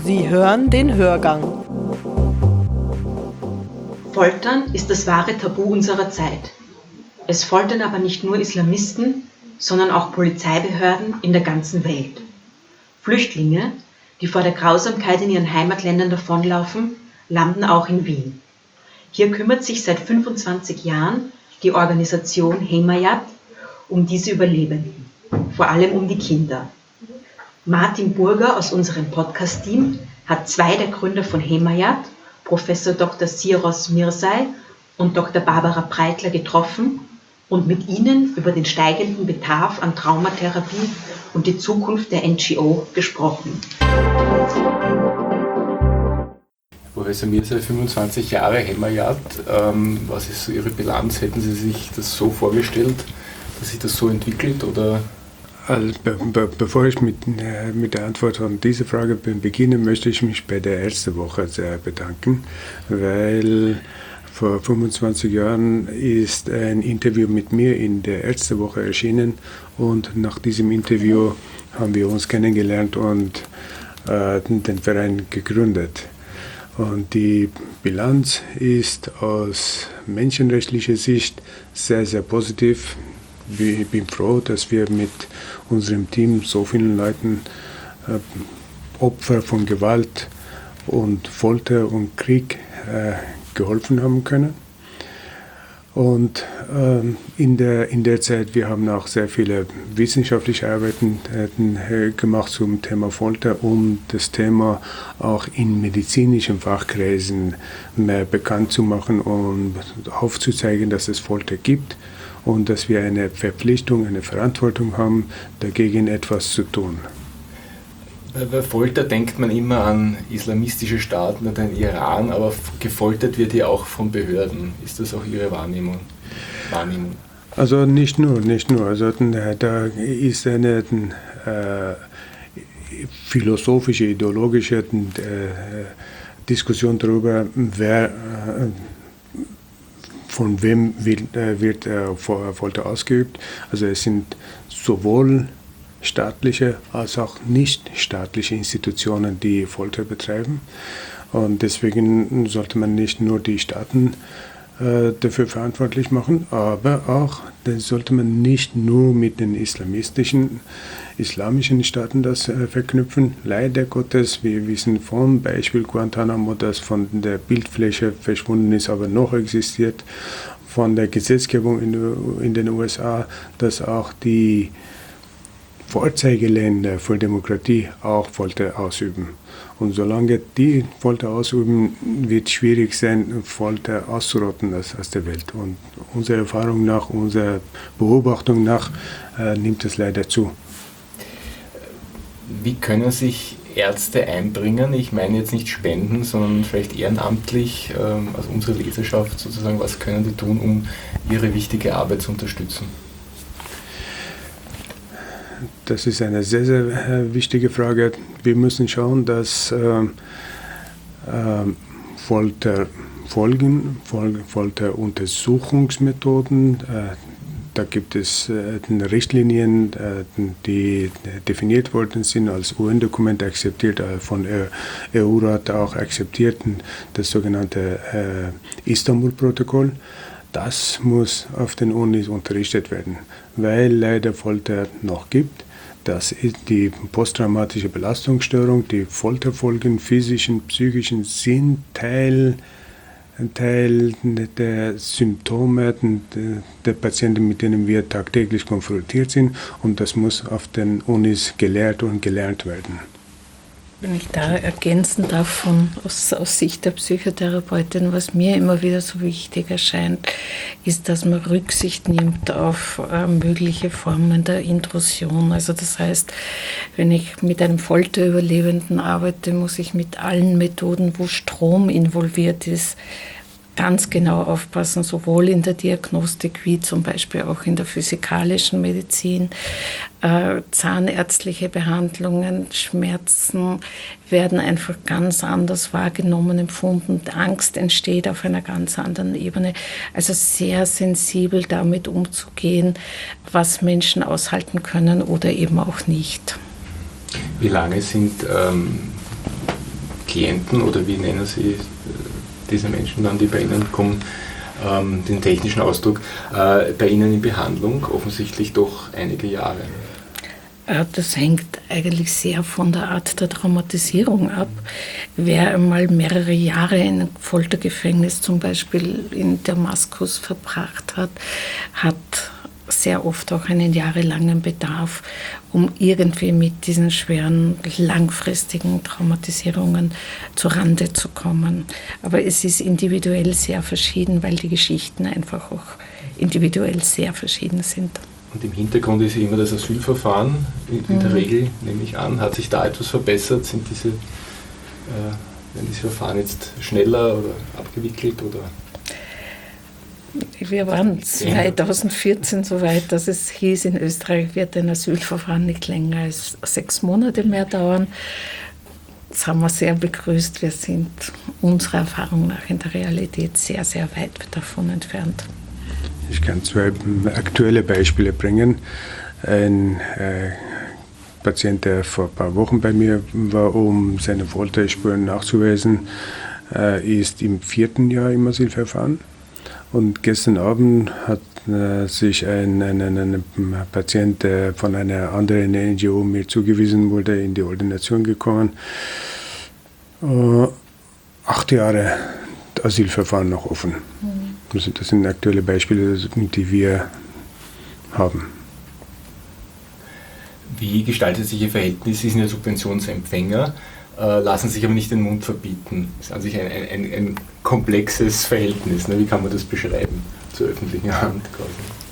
Sie hören den Hörgang. Foltern ist das wahre Tabu unserer Zeit. Es foltern aber nicht nur Islamisten, sondern auch Polizeibehörden in der ganzen Welt. Flüchtlinge, die vor der Grausamkeit in ihren Heimatländern davonlaufen, landen auch in Wien. Hier kümmert sich seit 25 Jahren die Organisation Hemayat um diese Überlebenden, vor allem um die Kinder. Martin Burger aus unserem Podcast-Team hat zwei der Gründer von Hemayat, Professor Dr. Siros Mirzai und Dr. Barbara Breitler, getroffen und mit ihnen über den steigenden Bedarf an Traumatherapie und die Zukunft der NGO gesprochen. Professor Mirzai, 25 Jahre Hemayat. Was ist so Ihre Bilanz? Hätten Sie sich das so vorgestellt, dass sich das so entwickelt? Oder? Also, bevor ich mit der Antwort an diese Frage beginne, möchte ich mich bei der Ärztewoche sehr bedanken, weil vor 25 Jahren ist ein Interview mit mir in der Ärztewoche erschienen und nach diesem Interview haben wir uns kennengelernt und den Verein gegründet. Und die Bilanz ist aus menschenrechtlicher Sicht sehr, sehr positiv. Ich bin froh, dass wir mit unserem Team so vielen Leuten, Opfer von Gewalt und Folter und Krieg, geholfen haben können. Und in der Zeit, wir haben auch sehr viele wissenschaftliche Arbeiten gemacht zum Thema Folter, um das Thema auch in medizinischen Fachkreisen mehr bekannt zu machen und aufzuzeigen, dass es Folter gibt. Und dass wir eine Verpflichtung, eine Verantwortung haben, dagegen etwas zu tun. Bei Folter denkt man immer an islamistische Staaten oder den Iran, aber gefoltert wird ja auch von Behörden. Ist das auch Ihre Wahrnehmung? Also nicht nur. Also da ist eine philosophische, ideologische Diskussion darüber, von wem wird Folter ausgeübt. Also es sind sowohl staatliche als auch nichtstaatliche Institutionen, die Folter betreiben. Und deswegen sollte man nicht nur die Staaten dafür verantwortlich machen, aber auch sollte man nicht nur mit den islamischen Staaten das verknüpfen. Leider Gottes, wir wissen vom Beispiel Guantanamo, das von der Bildfläche verschwunden ist, aber noch existiert, von der Gesetzgebung in den USA, dass auch die Vorzeigeländer für Demokratie auch Folter ausüben. Und solange die Folter ausüben, wird es schwierig sein, Folter auszurotten aus der Welt. Und unserer Erfahrung nach, unserer Beobachtung nach, nimmt es leider zu. Wie können sich Ärzte einbringen? Ich meine jetzt nicht spenden, sondern vielleicht ehrenamtlich, also unsere Leserschaft sozusagen, was können die tun, um ihre wichtige Arbeit zu unterstützen? Das ist eine sehr, sehr wichtige Frage. Wir müssen schauen, dass Folteruntersuchungsmethoden, da gibt es Richtlinien, die definiert worden sind, als UN-Dokument akzeptiert, von EU-Rat auch akzeptiert, das sogenannte Istanbul-Protokoll. Das muss auf den Unis unterrichtet werden, weil leider Folter noch gibt. Das ist die posttraumatische Belastungsstörung, die Folterfolgen, physischen, psychischen, sind Teil der Symptome der Patienten, mit denen wir tagtäglich konfrontiert sind. Und das muss auf den Unis gelehrt und gelernt werden. Wenn ich da ergänzen darf aus Sicht der Psychotherapeutin, was mir immer wieder so wichtig erscheint, ist, dass man Rücksicht nimmt auf mögliche Formen der Intrusion. Also das heißt, wenn ich mit einem Folterüberlebenden arbeite, muss ich mit allen Methoden, wo Strom involviert ist, ganz genau aufpassen, sowohl in der Diagnostik wie zum Beispiel auch in der physikalischen Medizin. Zahnärztliche Behandlungen, Schmerzen werden einfach ganz anders wahrgenommen, empfunden. Angst entsteht auf einer ganz anderen Ebene. Also sehr sensibel damit umzugehen, was Menschen aushalten können oder eben auch nicht. Wie lange sind Klienten oder wie nennen Sie diese Menschen dann, die bei Ihnen kommen, den technischen Ausdruck, bei Ihnen in Behandlung? Offensichtlich doch einige Jahre. Das hängt eigentlich sehr von der Art der Traumatisierung ab. Wer einmal mehrere Jahre in einem Foltergefängnis zum Beispiel in Damaskus verbracht hat, hat sehr oft auch einen jahrelangen Bedarf, um irgendwie mit diesen schweren, langfristigen Traumatisierungen zurande zu kommen. Aber es ist individuell sehr verschieden, weil die Geschichten einfach auch individuell sehr verschieden sind. Und im Hintergrund ist immer das Asylverfahren, in der Regel, nehme ich an. Hat sich da etwas verbessert? Werden diese Verfahren jetzt schneller oder abgewickelt? Oder? Wir waren 2014 so weit, dass es hieß, in Österreich wird ein Asylverfahren nicht länger als 6 Monate mehr dauern. Das haben wir sehr begrüßt. Wir sind unserer Erfahrung nach in der Realität sehr, sehr weit davon entfernt. Ich kann 2 aktuelle Beispiele bringen. Ein Patient, der vor ein paar Wochen bei mir war, um seine Folterspuren nachzuweisen, ist im 4. Jahr im Asylverfahren. Und gestern Abend hat sich ein Patient, der von einer anderen NGO mir zugewiesen wurde, in die Ordination gekommen. 8 Jahre Asylverfahren noch offen. Also das sind aktuelle Beispiele, die wir haben. Wie gestaltet sich Ihr Verhältnis? Sie sind ja Subventionsempfänger, lassen sich aber nicht den Mund verbieten. Das ist an sich ein komplexes Verhältnis. Ne? Wie kann man das beschreiben zur öffentlichen Hand quasi?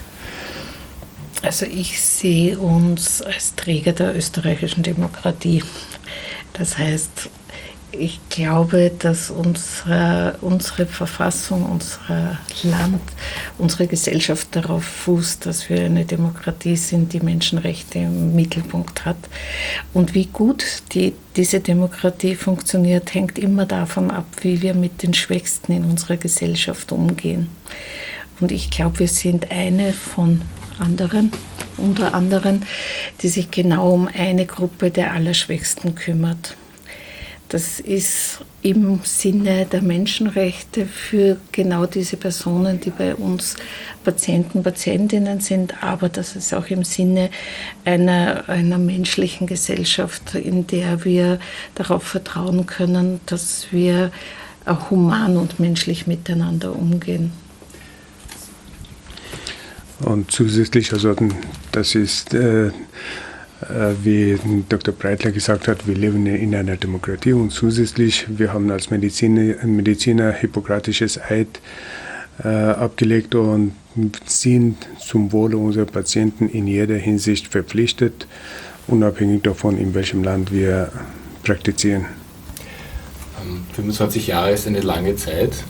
Also ich sehe uns als Träger der österreichischen Demokratie. Das heißt, ich glaube, dass unsere Verfassung, unser Land, unsere Gesellschaft darauf fußt, dass wir eine Demokratie sind, die Menschenrechte im Mittelpunkt hat. Und wie gut diese Demokratie funktioniert, hängt immer davon ab, wie wir mit den Schwächsten in unserer Gesellschaft umgehen. Und ich glaube, wir sind eine von unter anderem, die sich genau um eine Gruppe der Allerschwächsten kümmert. Das ist im Sinne der Menschenrechte für genau diese Personen, die bei uns Patienten, Patientinnen sind, aber das ist auch im Sinne einer menschlichen Gesellschaft, in der wir darauf vertrauen können, dass wir human und menschlich miteinander umgehen. Und zusätzlich, also das ist, wie Dr. Breitler gesagt hat, wir leben in einer Demokratie und zusätzlich, wir haben als Mediziner hippokratisches Eid abgelegt und sind zum Wohle unserer Patienten in jeder Hinsicht verpflichtet, unabhängig davon, in welchem Land wir praktizieren. 25 Jahre ist eine lange Zeit.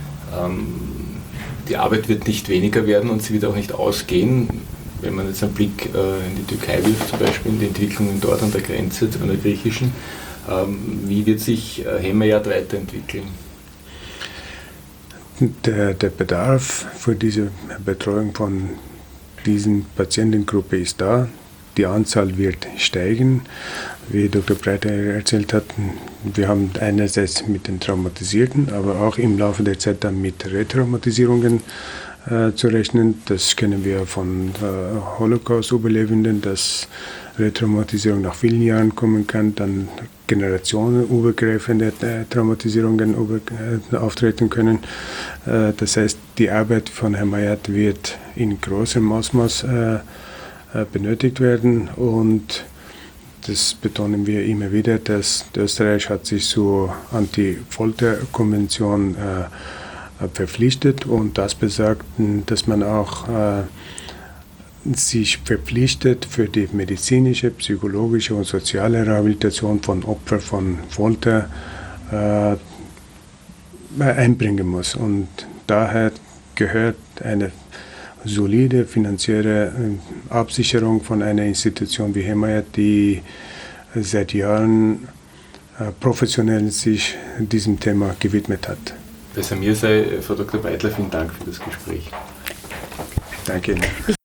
Die Arbeit wird nicht weniger werden und sie wird auch nicht ausgehen. Wenn man jetzt einen Blick in die Türkei wirft, zum Beispiel in die Entwicklungen dort an der Grenze, an der griechischen, wie wird sich Hemayat weiterentwickeln? Der Bedarf für diese Betreuung von diesen Patientengruppe ist da. Die Anzahl wird steigen. Wie Dr. Breiter erzählt hat, wir haben einerseits mit den Traumatisierten, aber auch im Laufe der Zeit dann mit Retraumatisierungen zu rechnen. Das kennen wir von Holocaust-Überlebenden, dass Retraumatisierung nach vielen Jahren kommen kann, dann generationenübergreifende Traumatisierungen auftreten können. Das heißt, die Arbeit von Hemayat wird in großem Ausmaß benötigt werden und das betonen wir immer wieder, dass Österreich hat sich zur Anti-Folter-Konvention verpflichtet und das besagt, dass man auch sich verpflichtet für die medizinische, psychologische und soziale Rehabilitation von Opfern von Folter einbringen muss. Und daher gehört eine solide finanzielle Absicherung von einer Institution wie Hemayat, die seit Jahren professionell sich diesem Thema gewidmet hat. Besser mir sei, Frau Dr. Breitler, vielen Dank für das Gespräch. Danke Ihnen.